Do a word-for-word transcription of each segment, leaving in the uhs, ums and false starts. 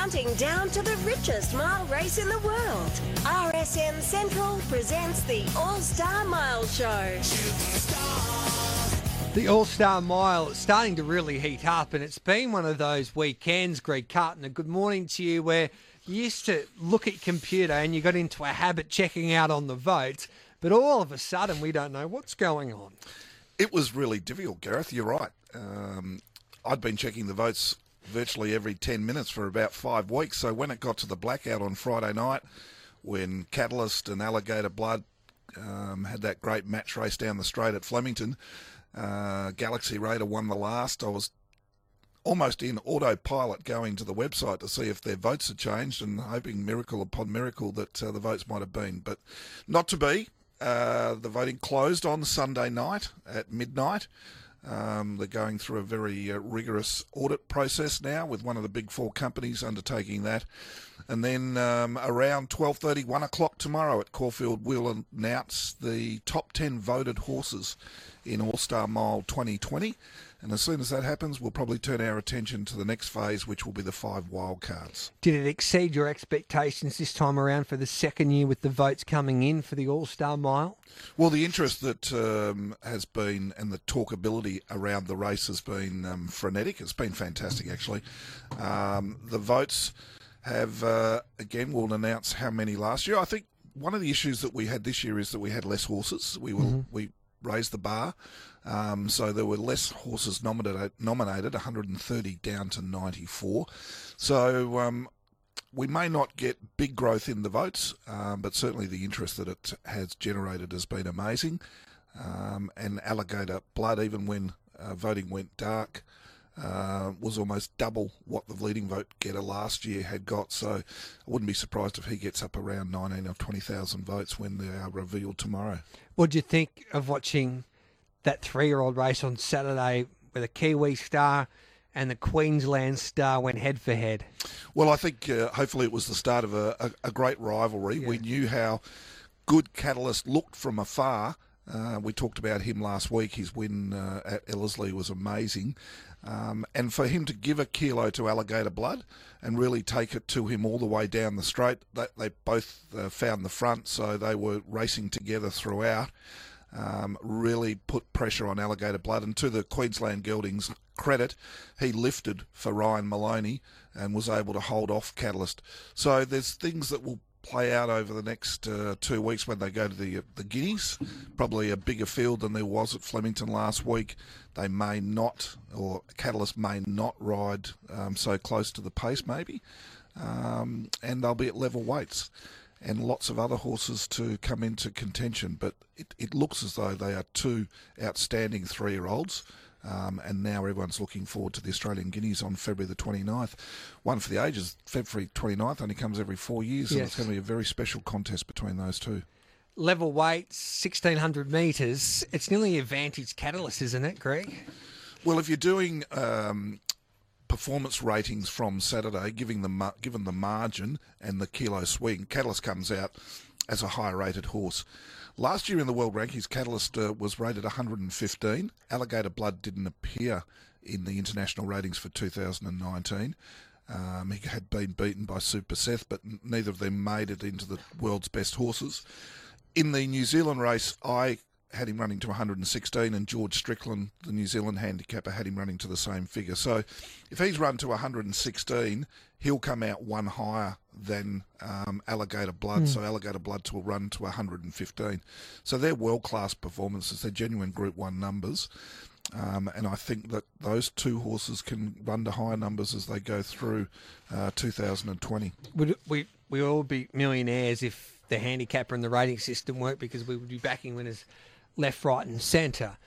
counting down to the richest mile race in the world. R S N Central presents the All-Star Mile Show. The All-Star Mile is starting to really heat up, and it's been one of those weekends, Greg Carton. A good morning to you, where you used to look at your computer and you got into a habit checking out on the votes, but all of a sudden we don't know what's going on. It was really difficult, Gareth. You're right. Um, I'd been checking the votes virtually every ten minutes for about five weeks. So when it got to the blackout on Friday night, when Catalyst and Alligator Blood um, had that great match race down the straight at Flemington, uh, Galaxy Raider won the last. I was almost in autopilot going to the website to see if their votes had changed and hoping miracle upon miracle that uh, the votes might have been. But not to be. Uh, the voting closed on Sunday night at midnight. Um, they're going through a very uh, rigorous audit process now with one of the big four companies undertaking that. And then um, around twelve thirty, one o'clock tomorrow at Caulfield, we'll announce the top ten voted horses in All-Star Mile twenty twenty. And as soon as that happens, we'll probably turn our attention to the next phase, which will be the five wildcards. Did it exceed your expectations this time around for the second year with the votes coming in for the All-Star Mile? Well, the interest that um, has been and the talkability around the race has been um, frenetic. It's been fantastic, actually. Um, the votes have, uh, again, we'll announce how many last year. I think one of the issues that we had this year is that we had less horses. We will mm-hmm. we raised the bar. Um, so there were less horses nominated, nominated, one hundred thirty down to ninety-four. So um, we may not get big growth in the votes, um, but certainly the interest that it has generated has been amazing. Um, and Alligator Blood, even when uh, voting went dark, uh, was almost double what the leading vote getter last year had got. So I wouldn't be surprised if he gets up around nineteen or twenty thousand votes when they are revealed tomorrow. What do you think of watching that three-year-old race on Saturday where the Kiwi Star and the Queensland Star went head-for-head? Well, I think uh, hopefully it was the start of a, a, a great rivalry. Yeah. We knew how good Catalyst looked from afar. Uh, we talked about him last week. His win uh, at Ellerslie was amazing. Um, and for him to give a kilo to Alligator Blood and really take it to him all the way down the straight, they, they both uh, found the front, so they were racing together throughout. Um, really put pressure on Alligator Blood, and to the Queensland gelding's credit, he lifted for Ryan Maloney and was able to hold off Catalyst. So there's things that will play out over the next uh, two weeks when they go to the the Guineas. Probably a bigger field than there was at Flemington last week. They may not, or Catalyst may not ride um, so close to the pace maybe, um, and they'll be at level weights. And lots of other horses to come into contention. But it, it looks as though they are two outstanding three-year-olds. Um, and now everyone's looking forward to the Australian Guineas on February the twenty-ninth. One for the ages, February twenty-ninth, only comes every four years. Yes. And it's going to be a very special contest between those two. Level weights, sixteen hundred metres. It's nearly a Vantage Catalyst, isn't it, Greg? Well, if you're doing Um, performance ratings from Saturday, giving the given the margin and the kilo swing, Catalyst comes out as a higher rated horse. Last year in the world rankings, Catalyst uh, was rated one hundred fifteen. Alligator Blood didn't appear in the international ratings for two thousand nineteen. Um, he had been beaten by Super Seth, but neither of them made it into the world's best horses. In the New Zealand race, I had him running to one hundred sixteen, and George Strickland, the New Zealand handicapper, had him running to the same figure. So if he's run to one hundred sixteen, he'll come out one higher than um, Alligator Blood. Mm. So Alligator Blood will run to one hundred fifteen. So they're world-class performances. They're genuine Group one numbers. Um, and I think that those two horses can run to higher numbers as they go through uh, two thousand twenty. Would we we all be millionaires if the handicapper and the rating system weren't, because we would be backing winners left, right and centre.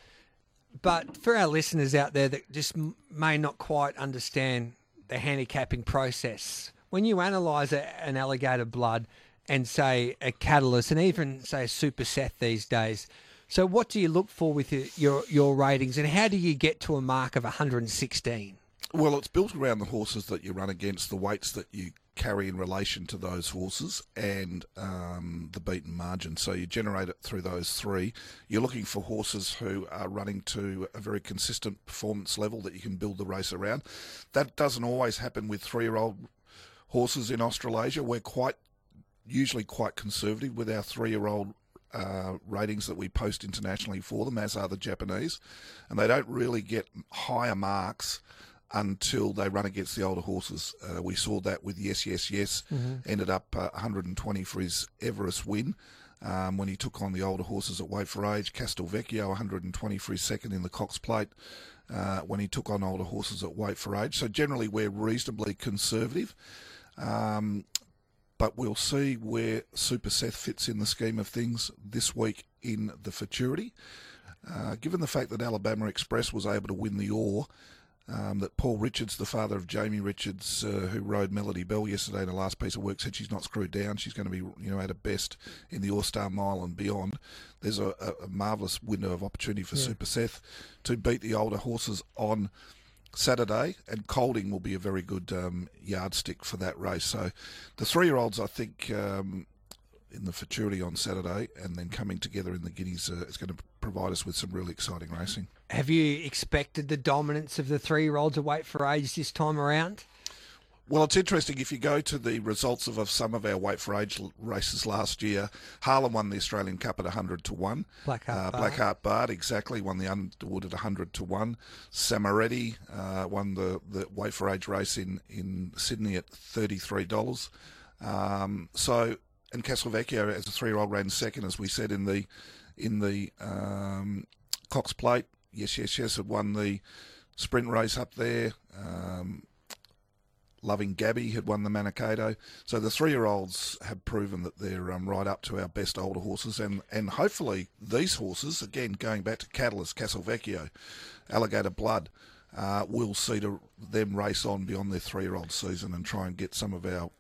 But for our listeners out there that just may not quite understand the handicapping process, when you analyse an Alligator Blood and, say, a Catalyst and even, say, a Super Seth these days, so what do you look for with your, your, your ratings, and how do you get to a mark of one hundred sixteen? Well, it's built around the horses that you run against, the weights that you carry in relation to those horses, and um, the beaten margin. So you generate it through those three. You're looking for horses who are running to a very consistent performance level that you can build the race around. That doesn't always happen with three-year-old horses in Australasia. We're quite usually quite conservative with our three-year-old uh, ratings that we post internationally for them, as are the Japanese, and they don't really get higher marks until they run against the older horses. Uh, we saw that with Yes, Yes, Yes. Mm-hmm. Ended up uh, one hundred twenty for his Everest win um, when he took on the older horses at Weight for Age. Castelvecchio, one hundred twenty for his second in the Cox Plate uh, when he took on older horses at Weight for Age. So generally we're reasonably conservative. Um, but we'll see where Super Seth fits in the scheme of things this week in the Futurity. Uh, given the fact that Alabama Express was able to win the Ore, Um, that Paul Richards, the father of Jamie Richards, uh, who rode Melody Bell yesterday in the last piece of work, said she's not screwed down. She's going to be, you know, at her best in the All-Star Mile and beyond. There's a, a, a marvellous window of opportunity for yeah. Super Seth to beat the older horses on Saturday, and Colding will be a very good um, yardstick for that race. So the three-year-olds, I think, um, in the Futurity on Saturday, and then coming together in the Guineas, uh, is going to provide us with some really exciting racing. Have you expected the dominance of the three-year-olds at Weight for Age this time around? Well, it's interesting. If you go to the results of, of some of our Weight for Age races last year, Harlem won the Australian Cup at one hundred to one. Blackheart uh, Bard. Blackheart Bard, exactly, won the Underwood at one hundred to one. Samaretti uh, won the, the Weight for Age race in, in Sydney at thirty-three dollars. Um, so, and Castelvecchio, as a three-year-old, ran second, as we said, in the in the um, Cox Plate. Yes, Yes, Yes had won the sprint race up there. Um, Loving Gabby had won the Manikato. So the three-year-olds have proven that they're um, right up to our best older horses, and, and hopefully these horses, again, going back to Catalyst, Castelvecchio, Alligator Blood, uh, will see to them race on beyond their three-year-old season and try and get some of our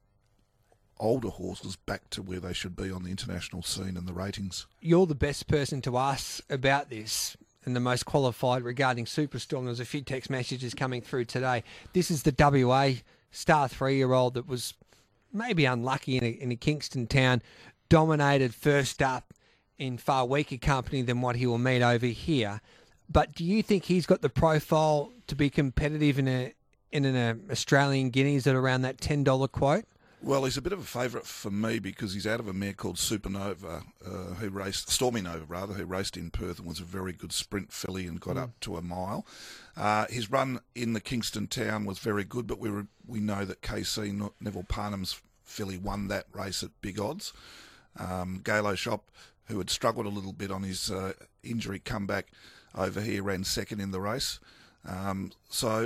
older horses back to where they should be on the international scene and the ratings. You're the best person to ask about this, and the most qualified regarding Superstorm. There's a few text messages coming through today. This is the W A star three-year-old that was maybe unlucky in a, in a Kingston town, dominated first up in far weaker company than what he will meet over here. But do you think he's got the profile to be competitive in a in an uh, Australian Guineas at around that ten dollar quote? Well, he's a bit of a favourite for me because he's out of a mare called Supernova, uh, who raced, Stormy Nova rather, who raced in Perth and was a very good sprint filly and got mm. up to a mile. Uh, his run in the Kingston Town was very good, but we were, we know that K C Neville Parnham's filly won that race at big odds. Um, Galo Shop, who had struggled a little bit on his uh, injury comeback over here, ran second in the race. Um, so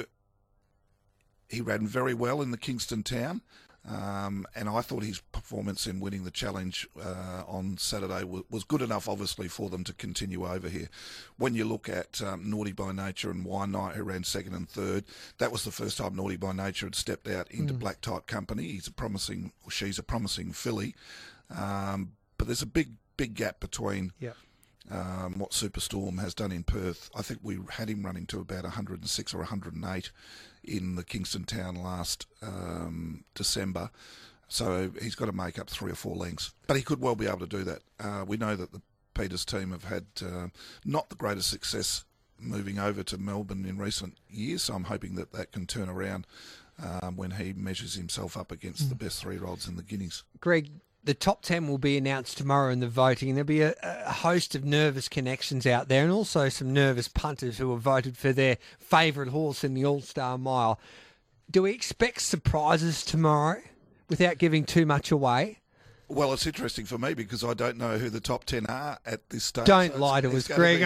he ran very well in the Kingston Town. Um, and I thought his performance in winning the challenge uh, on Saturday was, was good enough, obviously, for them to continue over here. When you look at um, Naughty by Nature and Wine Night, who ran second and third, that was the first time Naughty by Nature had stepped out into mm. black type company. He's a promising, or she's a promising filly, um, but there's a big, big gap between. Yep. Um, what Superstorm has done in Perth. I think we had him running to about one hundred six or one hundred eight in the Kingston Town last um, December. So he's got to make up three or four lengths. But he could well be able to do that. Uh, we know that the Peters team have had uh, not the greatest success moving over to Melbourne in recent years, so I'm hoping that that can turn around um, when he measures himself up against mm. the best three-year-olds in the Guineas. Greg, the top ten will be announced tomorrow in the voting. There'll be a, a host of nervous connections out there and also some nervous punters who have voted for their favourite horse in the All-Star Mile. Do we expect surprises tomorrow without giving too much away? Well, it's interesting for me because I don't know who the top ten are at this stage. Don't so lie to us, Greg.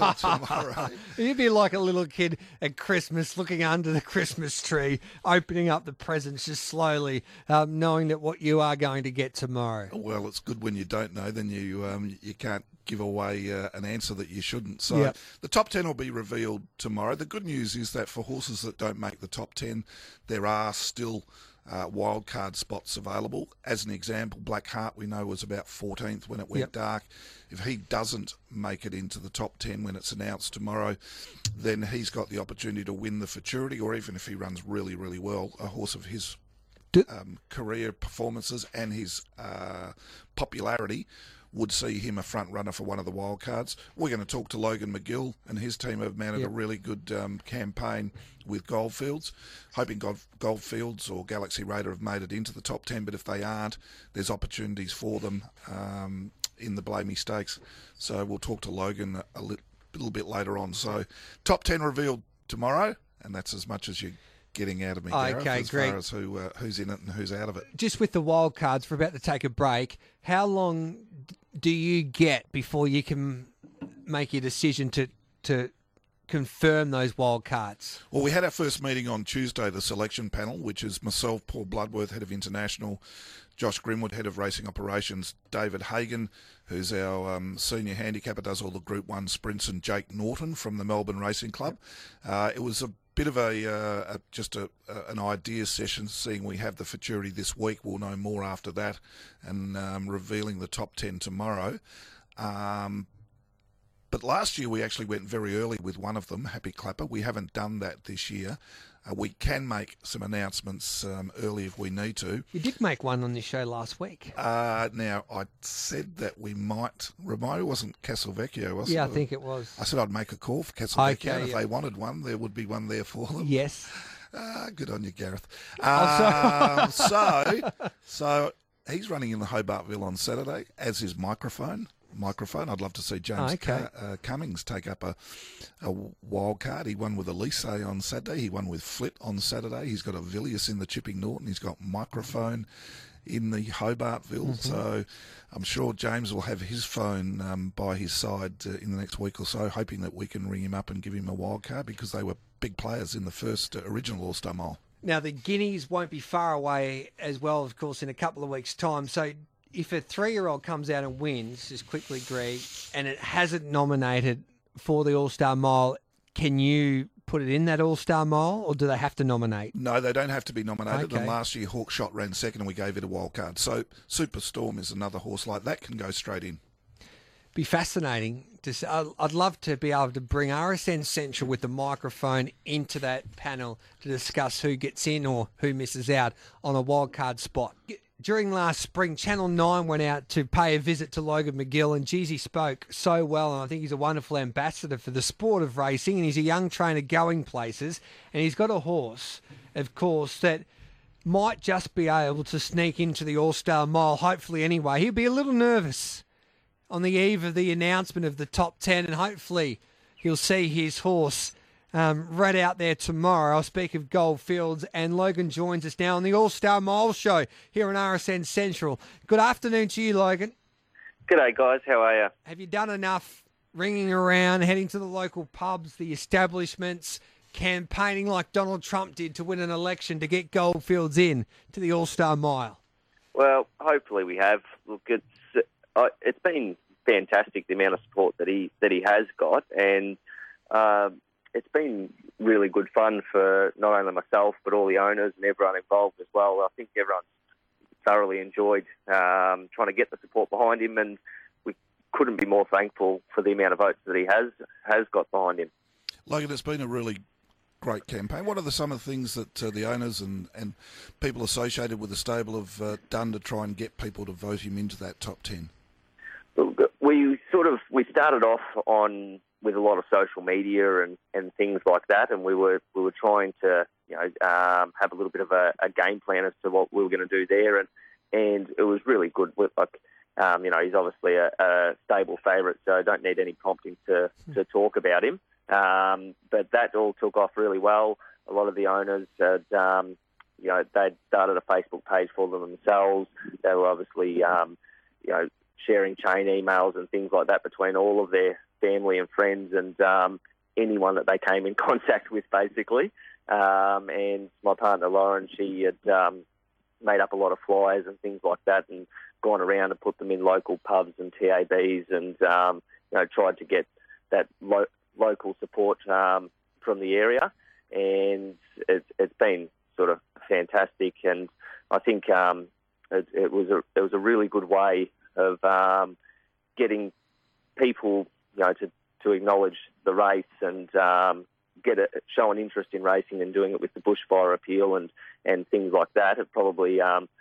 You'd be like a little kid at Christmas looking under the Christmas tree, opening up the presents just slowly, um, knowing that what you are going to get tomorrow. Well, it's good when you don't know, then you um, you can't give away uh, an answer that you shouldn't. So yep. The top ten will be revealed tomorrow. The good news is that for horses that don't make the top ten, there are still Uh, wild card spots available. As an example, Black Heart we know was about fourteenth when it went yep. dark. If he doesn't make it into the top ten when it's announced tomorrow, then he's got the opportunity to win the Futurity, or even if he runs really, really well, a horse of his um, career performances and his uh, popularity would see him a front runner for one of the wild cards. We're going to talk to Logan McGill, and his team have mounted yep. a really good um, campaign with Goldfields. Hoping Gold, Goldfields or Galaxy Raider have made it into the top ten, but if they aren't, there's opportunities for them um, in the Blamey Stakes. So we'll talk to Logan a, a li- little bit later on. So top ten revealed tomorrow, and that's as much as you're getting out of me, Gareth, okay, as Greg. far as who, uh, who's in it and who's out of it. Just with the wild cards, we're about to take a break. How long do you get before you can make your decision to to confirm those wild cards? Well, we had our first meeting on Tuesday, the selection panel, which is myself, Paul Bloodworth, head of international, Josh Grimwood, head of racing operations, David Hagan, who's our um, senior handicapper, does all the Group One sprints, and Jake Norton from the Melbourne Racing Club. Uh, it was a bit of a, uh, a just a, a, an idea session, seeing we have the futurity this week. We'll know more after that, and um, revealing the top ten tomorrow. Um, but last year we actually went very early with one of them, Happy Clapper. We haven't done that this year. Uh, we can make some announcements um, early if we need to. You did make one on this show last week. Uh, now, I said that we might... Remind me, it wasn't Castelvecchio, was it? Yeah, I think it was. I said I'd make a call for Castelvecchio. Okay, and if yeah. they wanted one, there would be one there for them. Yes. Uh, good on you, Gareth. Oh, Um, so, so he's running in the Hobartville on Saturday, as is Microphone. Microphone. I'd love to see James Oh, okay. Cu- uh, Cummings take up a, a wild card. He won with Elise on Saturday. He won with Flit on Saturday. He's got a Villiers in the Chipping Norton. He's got Microphone in the Hobartville. Mm-hmm. So I'm sure James will have his phone um, by his side uh, in the next week or so, hoping that we can ring him up and give him a wild card, because they were big players in the first uh, original All-Star Mile. Now, the Guineas won't be far away as well, of course, in a couple of weeks' time. So if a three-year-old comes out and wins, just quickly, Greg, and it hasn't nominated for the All-Star Mile, can you put it in that All-Star Mile, or do they have to nominate? No, they don't have to be nominated. Okay. And last year, Hawkshot ran second and we gave it a wild card. So Superstorm is another horse like that, can go straight in. Be fascinating. To see. I'd love to be able to bring R S N Central with the microphone into that panel to discuss who gets in or who misses out on a wildcard spot. During last spring, Channel nine went out to pay a visit to Logan McGill, and geez, he spoke so well, and I think he's a wonderful ambassador for the sport of racing, and he's a young trainer going places, and he's got a horse, of course, that might just be able to sneak into the All-Star Mile, hopefully anyway. He'll be a little nervous on the eve of the announcement of the top ten, and hopefully he'll see his horse um, right out there tomorrow. I'll speak of Goldfields, and Logan joins us now on the All-Star Mile show here on R S N Central. Good afternoon to you, Logan. G'day, guys. How are you? Have you done enough ringing around, heading to the local pubs, the establishments, campaigning like Donald Trump did to win an election to get Goldfields in to the All-Star Mile? Well, hopefully we have. Look, it's uh, it's been fantastic, the amount of support that he that he has got, and uh, it's been really good fun for not only myself but all the owners and everyone involved as well. I think everyone's thoroughly enjoyed um, trying to get the support behind him, and we couldn't be more thankful for the amount of votes that he has has got behind him. Logan, it's been a really great campaign. What are the, some of the things that uh, the owners and, and people associated with the stable have uh, done to try and get people to vote him into that top ten? We sort of we started off on with a lot of social media and, and things like that, and we were we were trying to you know um, have a little bit of a, a game plan as to what we were going to do there, and and it was really good. With like um, you know he's obviously a, a stable favourite, so I don't need any prompting to to talk about him. Um, but that all took off really well. A lot of the owners had, um, you know, they'd started a Facebook page for them themselves. They were obviously, um, you know, sharing chain emails and things like that between all of their family and friends and um, anyone that they came in contact with, basically. Um, and my partner Lauren, she had um, made up a lot of flyers and things like that, and gone around and put them in local pubs and T A Bs, and um, you know, tried to get that lo- local support um, from the area. And it, it's been sort of fantastic, and I think um, it, it was a it was a really good way of um, getting people, you know, to, to acknowledge the race and um, get a, show an interest in racing, and doing it with the bushfire appeal and, and things like that. It probably um,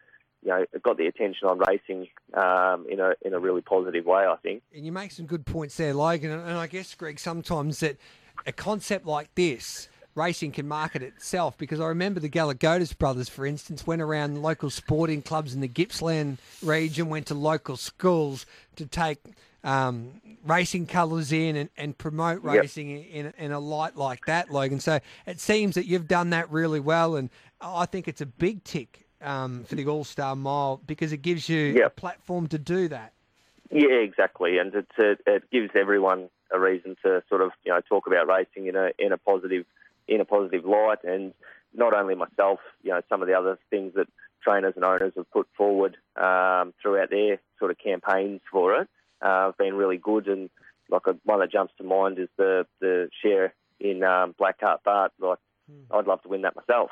you know, got the attention on racing um, in a in a really positive way, I think. And you make some good points there, Logan. And I guess, Greg, sometimes that a concept like this, racing can market itself, because I remember the Galagotis brothers, for instance, went around local sporting clubs in the Gippsland region, went to local schools to take um, racing colours in and, and promote Yep. racing in, in a light like that, Logan. So it seems that you've done that really well, and I think it's a big tick um, for the All-Star Mile, because it gives you Yep. a platform to do that. Yeah, exactly, and it, it, it gives everyone a reason to sort of, you know, talk about racing in a in a positive in a positive light, and not only myself, you know, some of the other things that trainers and owners have put forward um, throughout their sort of campaigns for it uh, have been really good. And like a, one that jumps to mind is the the share in um, Black Cart Bart. Like, Hmm. I'd love to win that myself.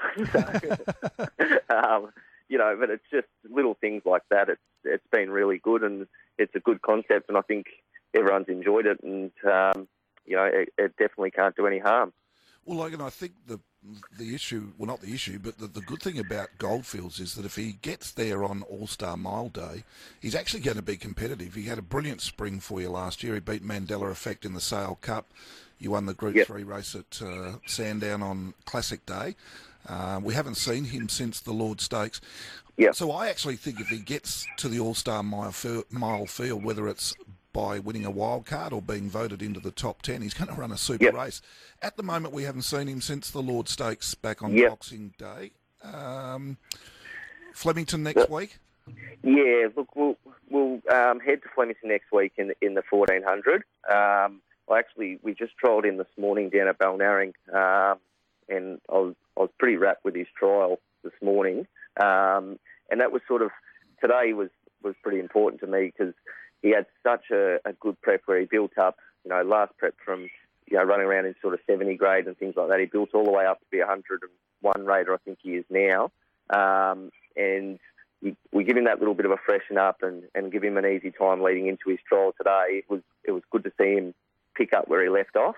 So, um, you know, but it's just little things like that. It's it's been really good, and it's a good concept, and I think everyone's enjoyed it, and um, you know, it, it definitely can't do any harm. Well, Logan, I think the the issue, well, not the issue, but the, the good thing about Goldfields is that if he gets there on All-Star Mile Day, he's actually going to be competitive. He had a brilliant spring for you last year. He beat Mandela Effect in the Sale Cup. You won the Group Yep. three race at uh, Sandown on Classic Day. Uh, we haven't seen him since the Lord Stakes. Yep. So I actually think if he gets to the All-Star Mile, fi- mile field, whether it's by winning a wild card or being voted into the top ten, he's going to run a super Yep. race. At the moment, we haven't seen him since the Lord Stakes back on Yep. Boxing Day. Um, Flemington next week? Yeah, look, we'll we'll um, head to Flemington next week in in the fourteen hundred. Um, I actually we just trialled in this morning down at Balnarring, um, and I was I was pretty wrapped with his trial this morning, um, and that was sort of today was was pretty important to me because he had such a, a good prep where he built up, you know, last prep from, you know, running around in sort of seventy grade and things like that. He built all the way up to be a one hundred and one raider, I think he is now. Um, and we, we give him that little bit of a freshen up and, and give him an easy time leading into his trial today. It was it was good to see him pick up where he left off.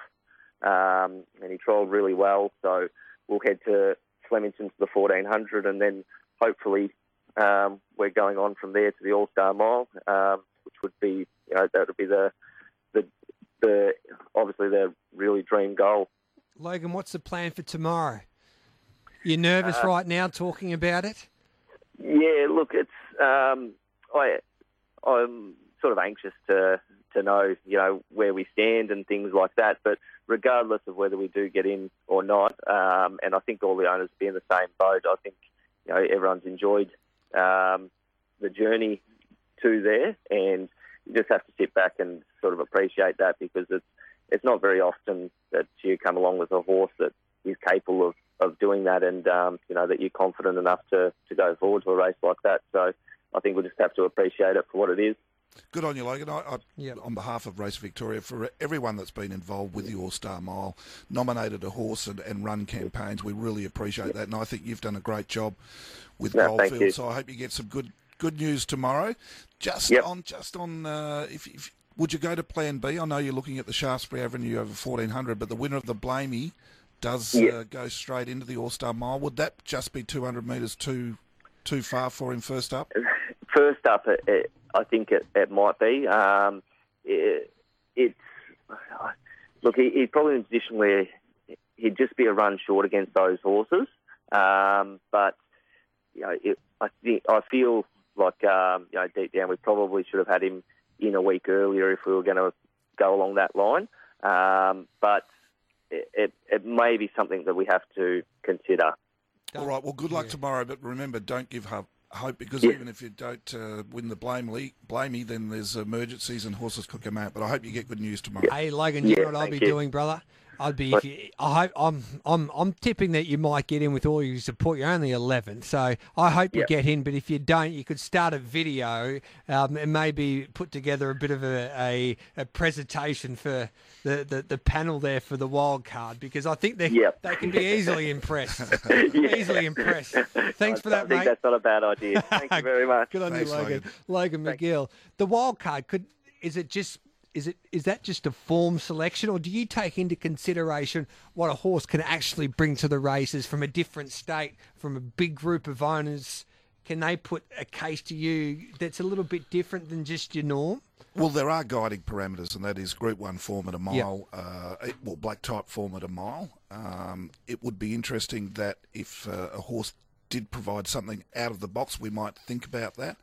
Um, and he trialled really well. So we'll head to Flemington to the fourteen hundred, and then hopefully um, we're going on from there to the All-Star Mile, um, which would be, you know, that would be the the the obviously the really dream goal. Logan, what's the plan for tomorrow? You're nervous Uh, right now talking about it? Yeah, look, it's um, I I'm sort of anxious to to know, you know, where we stand and things like that. But regardless of whether we do get in or not, um, and I think all the owners will be in the same boat. I think, you know, everyone's enjoyed um, the journey to there, and you just have to sit back and sort of appreciate that, because it's it's not very often that you come along with a horse that is capable of, of doing that, and um, you know, that you're confident enough to, to go forward to a race like that. So I think we'll just have to appreciate it for what it is. Good on you, Logan. I, I, Yep. On behalf of Race Victoria, for everyone that's been involved with the All-Star Mile, nominated a horse and, and run campaigns, we really appreciate that. And I think you've done a great job with No, thank you. Goldfield. So I hope you get some good good news tomorrow. Just Yep. on, just on, uh, if, if would you go to Plan B? I know you're looking at the Shaftesbury Avenue over fourteen hundred, but the winner of the Blamey does Yeah. uh, go straight into the All-Star Mile. Would that just be two hundred metres too too far for him first up? First up, it, it, I think it, it might be. Um, it, it's look, he, he's probably in a position where he'd just be a run short against those horses. Um, but you know, it, I think I feel like um, you know, deep down we probably should have had him in a week earlier if we were going to go along that line. Um, but it, it, it may be something that we have to consider. All right. Well, good luck Yeah. tomorrow. But remember, don't give up hope, because Yeah. even if you don't uh, win the Blamey, Blamey, then there's emergencies and horses could come out. But I hope you get good news tomorrow. Hey, Logan, you Yeah, know what I'll be thank you. doing, brother? I'd be. If you, I hope I'm. I'm. I'm tipping that you might get in with all your support. You're only eleven, so I hope you Yeah. get in. But if you don't, you could start a video um, and maybe put together a bit of a, a, a presentation for the, the, the panel there for the wild card, because I think they Yep. they can be easily impressed. Yeah. Easily impressed. Thanks for I, that, I think mate. that's not a bad idea. Thank you very much. Good on Thanks, you, Logan. Logan. Logan Thanks. McGill. The wild card, could is it just is it is that just a form selection, or do you take into consideration what a horse can actually bring to the races from a different state, from a big group of owners, can they put a case to you that's a little bit different than just your norm? Well, there are guiding parameters, and that is Group One form at a mile, Yep. uh, it- well, black type form at a mile. Um, it would be interesting that if uh, a horse did provide something out of the box, we might think about that.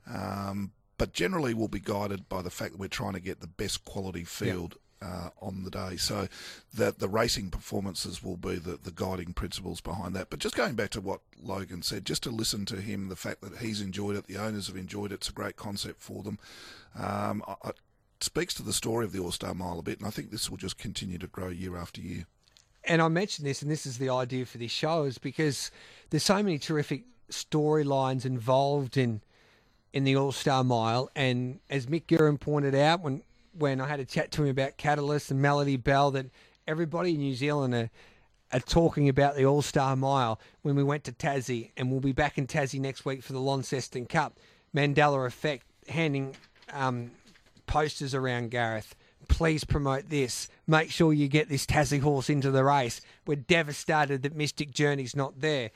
Um, but generally, we'll be guided by the fact that we're trying to get the best quality field uh, on the day. So that the racing performances will be the, the guiding principles behind that. But just going back to what Logan said, just to listen to him, the fact that he's enjoyed it, the owners have enjoyed it, it's a great concept for them. Um, I, I, speaks to the story of the All-Star Mile a bit, and I think this will just continue to grow year after year. And I mentioned this, and this is the idea for this show, is because there's so many terrific storylines involved in in the All-Star Mile. And as Mick Guerin pointed out when, when I had a chat to him about Catalyst and Melody Bell, that everybody in New Zealand are, are talking about the All-Star Mile when we went to Tassie, and we'll be back in Tassie next week for the Launceston Cup. Mandela Effect handing um, posters around, Gareth. Please promote this. Make sure you get this Tassie horse into the race. We're devastated that Mystic Journey's not there.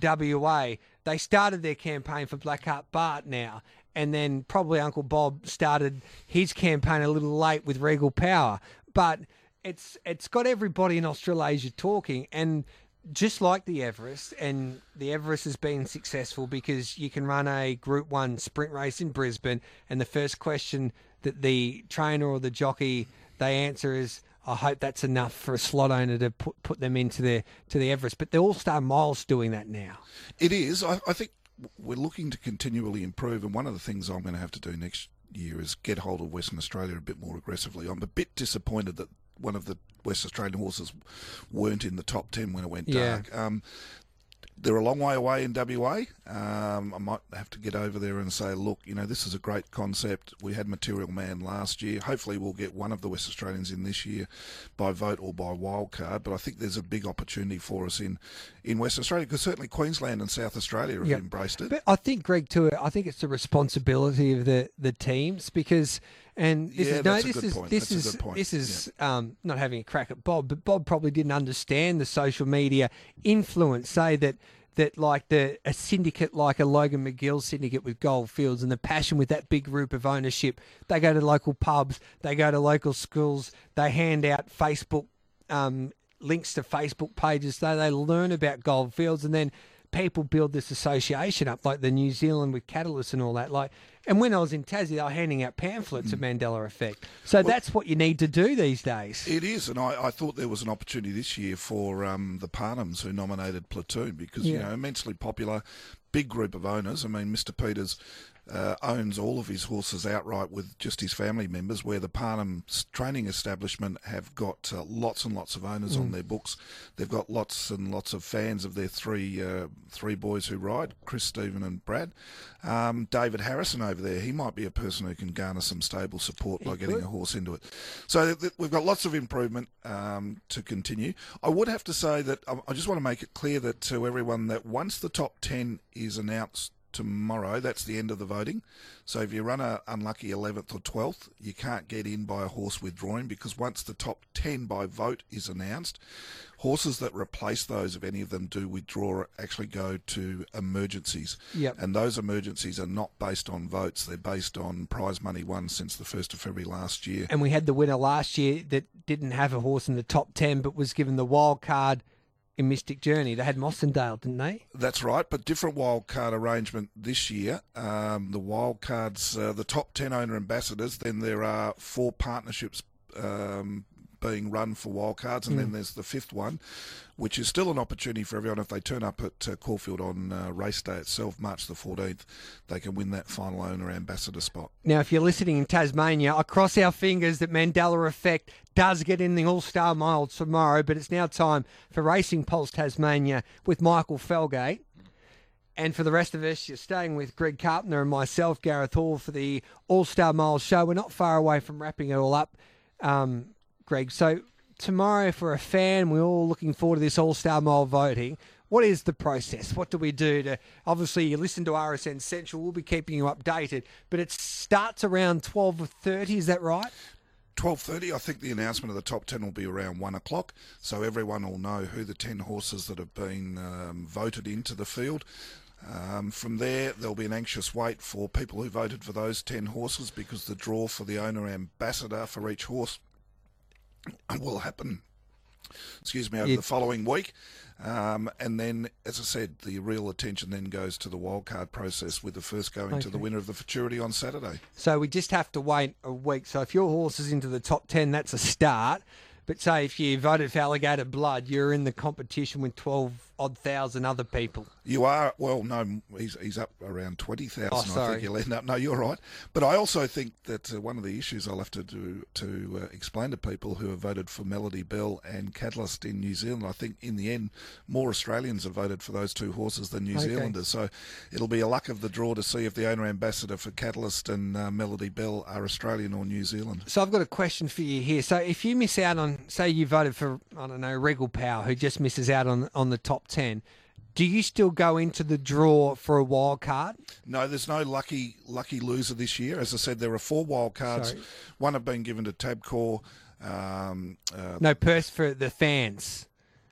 W A, they started their campaign for Blackheart Bart now, and then probably Uncle Bob started his campaign a little late with Regal Power. But it's it's got everybody in Australasia talking, and just like the Everest, and the Everest has been successful because you can run a Group One sprint race in Brisbane, and the first question that the trainer or the jockey they answer is, I hope that's enough for a slot owner to put put them into the to the Everest. But the All-Star Mile's doing that now. It is. I, I think we're looking to continually improve, and one of the things I'm going to have to do next year is get hold of Western Australia a bit more aggressively. I'm a bit disappointed that one of the West Australian horses weren't in the top ten when it went Yeah. dark. Um, they're a long way away in W A. Um, I might have to get over there and say, look, you know, this is a great concept. We had Material Man last year. Hopefully we'll get one of the West Australians in this year by vote or by wildcard. But I think there's a big opportunity for us in, in West Australia, because certainly Queensland and South Australia have Yep. embraced it. But I think, Greg, too, I think it's the responsibility of the, the teams, because, and this Yeah, is no, that's a this good is point. this That's a is good point. this is um, not having a crack at Bob, but Bob probably didn't understand the social media influence. Say that that like the a syndicate like a Logan McGill syndicate with Goldfields, and the passion with that big group of ownership. They go to local pubs, they go to local schools, they hand out Facebook um, links to Facebook pages, so they learn about Goldfields, and then people build this association up, like the New Zealand with Catalyst and all that. Like, and when I was in Tassie, they were handing out pamphlets of Mandela Effect. So that's what you need to do these days. It is, and I, I thought there was an opportunity this year for um, the Parnhams, who nominated Platoon, because, you Yeah. know, immensely popular, big group of owners. I mean, Mister Peters uh, owns all of his horses outright with just his family members, where the Parnham training establishment have got uh, lots and lots of owners on their books. They've got lots and lots of fans of their three uh, three boys who ride, Chris, Stephen and Brad. Um, David Harrison over there, he might be a person who can garner some stable support by getting a horse into it. So th- th- we've got lots of improvement um, to continue. I would have to say that I, I just want to make it clear that to everyone that once the top ten is announced tomorrow, that's the end of the voting. So if you run a unlucky eleventh or twelfth, you can't get in by a horse withdrawing, because once the top ten by vote is announced, horses that replace those, if any of them do withdraw, actually go to emergencies. Yep. And those emergencies are not based on votes. They're based on prize money won since the first of February last year. And we had the winner last year that didn't have a horse in the top ten, but was given the wild card in Mystic Journey. They had Mossendale, didn't they? That's right, but different wild card arrangement this year. Um, the wild cards, uh, the top ten owner ambassadors, then there are four partnerships um, being run for wild cards, and mm. then there's the fifth one, which is still an opportunity for everyone. If they turn up at uh, Caulfield on uh, race day itself, March the fourteenth, they can win that final owner ambassador spot. Now, if you're listening in Tasmania, I cross our fingers that Mandela Effect does get in the All-Star Mile tomorrow, but it's now time for Racing Pulse Tasmania with Michael Felgate. And for the rest of us, you're staying with Greg Carpenter and myself, Gareth Hall, for the All-Star Mile show. We're not far away from wrapping it all up, um, Greg. So tomorrow, for a fan, we're all looking forward to this All-Star Mile voting. What is the process? What do we do to... Obviously, you listen to R S N Central. We'll be keeping you updated. But it starts around twelve thirty, is that right? twelve thirty, I think the announcement of the top ten will be around one o'clock, so everyone will know who the ten horses that have been um, voted into the field. Um, from there, there'll be an anxious wait for people who voted for those ten horses, because the draw for the owner ambassador for each horse will happen, excuse me, over Yeah. the following week. Um, and then, as I said, the real attention then goes to the wildcard process, with the first going to the Okay. winner of the Futurity on Saturday. So we just have to wait a week. So if your horse is into the top ten, that's a start. But say if you voted for Alligator Blood, you're in the competition with twelve odd thousand other people. You are, well, no, he's he's up around twenty thousand. Oh, I sorry. think he'll end up. No, you're right. But I also think that uh, one of the issues I'll have to do to uh, explain to people who have voted for Melody Bell and Catalyst in New Zealand, I think in the end, more Australians have voted for those two horses than New Okay. Zealanders. So it'll be a luck of the draw to see if the owner ambassador for Catalyst and uh, Melody Bell are Australian or New Zealand. So I've got a question for you here. So if you miss out on, say you voted for, I don't know, Regal Power, who just misses out on on the top ten, do you still go into the draw for a wild card? No, there's no lucky lucky loser this year. As I said, there are four wild cards. Sorry. One have been given to Tabcorp. Um, uh, No purse for the fans.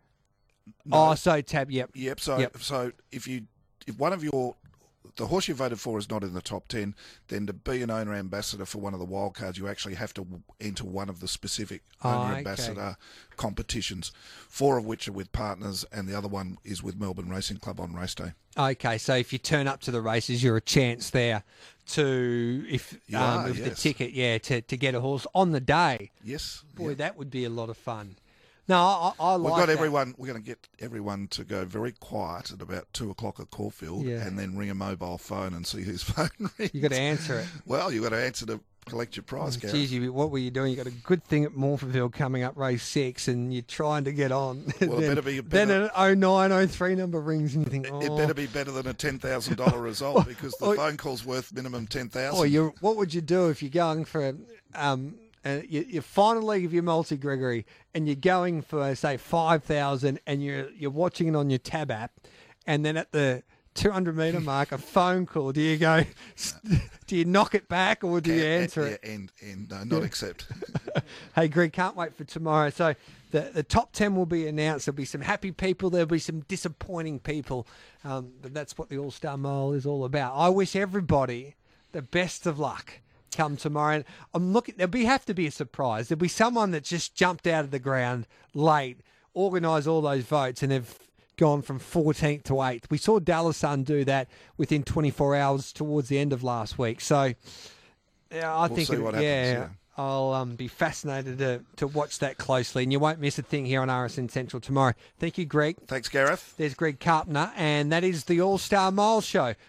No. Oh, so tab, yep. Yep. So, Yep. so if you if one of your the horse you voted for is not in the top ten, then to be an owner ambassador for one of the wild cards, you actually have to enter one of the specific Oh, owner okay. ambassador competitions. Four of which are with partners, and the other one is with Melbourne Racing Club on race day. Okay, so if you turn up to the races, you're a chance there to, if You um, are, if the yes. ticket, yeah, to, to get a horse on the day. Yes. Boy, Yep. that would be a lot of fun. No, I, I We've like got that. everyone. We're going to get everyone to go very quiet at about two o'clock at Caulfield, Yeah. and then ring a mobile phone and see whose phone rings. You got to answer it. Well, you've got to answer to collect your prize, Gareth. Geez, you, what were you doing? You got a good thing at Morphettville coming up race six, and you're trying to get on. Well, it then, better be a then better- an oh nine oh three number rings, and you think, oh, It better be better than a ten thousand dollar result, because the or- phone call's worth minimum ten thousand. oh, you're, what would you do if you're going for um, uh, your, your final leg of your multi, Gregory, and you're going for say five thousand, and you're you're watching it on your tab app, and then at the two hundred metre mark, a phone call. Do you go? Do you knock it back, or do you answer it? Yeah, and and no, not accept. Hey, Greg, can't wait for tomorrow. So the the top ten will be announced. There'll be some happy people. There'll be some disappointing people. Um, but that's what the All Star Mile is all about. I wish everybody the best of luck come tomorrow. And I'm looking. There'll be have to be a surprise. There'll be someone that just jumped out of the ground late, organised all those votes, and have gone from fourteenth to eighth. We saw Dallasan do that within twenty-four hours towards the end of last week. So yeah, I We'll think see it- what happens, yeah, yeah. I'll um, be fascinated to, to watch that closely, and you won't miss a thing here on R S N Central tomorrow. Thank you, Greg. Thanks, Gareth. There's Greg Carpenter, and that is the All Star Mile Show.